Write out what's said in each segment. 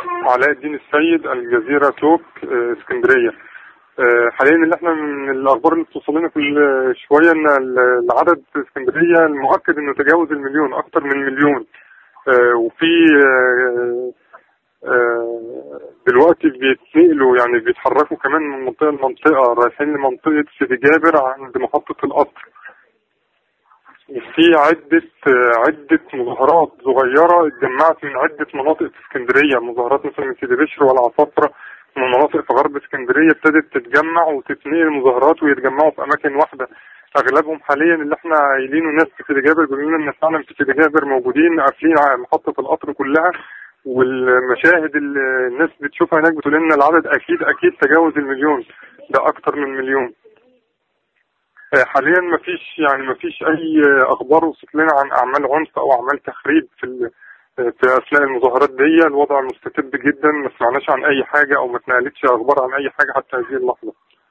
علاء الدين السيد، الجزيرة توك، اسكندرية. حاليا اللي احنا من الاخبار اللي بتوصل لنا كل شوية ان العدد في اسكندرية المؤكد انه تجاوز المليون، اكتر من مليون. وفي دلوقتي بيتنقلوا، يعني بيتحركوا كمان من منطقة لمنطقة، رايحين لمنطقة سيدي جابر عند محطة القطر. في عدة مظاهرات صغيرة اتجمعت من عدة مناطق في اسكندرية، مظاهرات مثلا من سيدي بشر والعصافرة، من مناطق في غرب اسكندرية ابتدت تتجمع وتتنقل مظاهرات ويتجمعوا في أماكن واحدة. أغلبهم حاليا اللي احنا قايلينه ناس في سيدي جابر بيقولوا لنا إن فعلا في سيدي جابر موجودين قافلين على محطة القطر كلها، والمشاهد اللي الناس بتشوفها هناك بتقول لنا العدد أكيد تجاوز المليون، ده أكتر من مليون. حاليا مفيش اي اخبار وصلت لنا عن اعمال عنف او اعمال تخريب في اثناء المظاهرات دي. الوضع مستتب جدا، ما سمعناش عن اي حاجه او ما اتنقلتش اخبار عن اي حاجه حتى هذه اللحظه.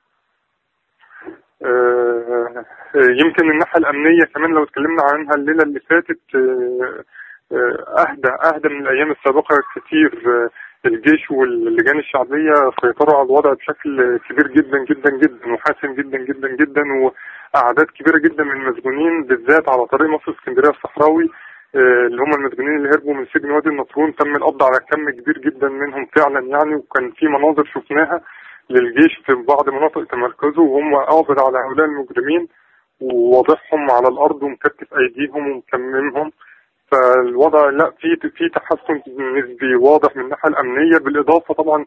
يمكن الناحيه الامنيه كمان لو اتكلمنا عنها الليله اللي فاتت اهدى من الايام السابقه كتير. الجيش واللجان الشعبيه سيطروا على الوضع بشكل كبير جدا جدا جدا وحاسم جدا جدا جدا، واعداد كبيره جدا من المسجونين بالذات على طريق مصر اسكندريه الصحراوي، اللي هم المسجونين اللي هربوا من سجن وادي النطرون، تم القبض على كم كبير جدا منهم فعلا يعني. وكان في مناظر شفناها للجيش في بعض مناطق تمركزه وهم قابض على هؤلاء المجرمين وواضحهم على الارض ومكتف ايديهم ومكممهم. فالوضع لا في تحسن نسبي واضح من الناحيه الامنيه، بالاضافه طبعا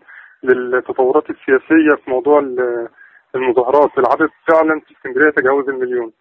للتطورات السياسيه في موضوع المظاهرات. العدد فعلا في اسكندريه تجاوز المليون.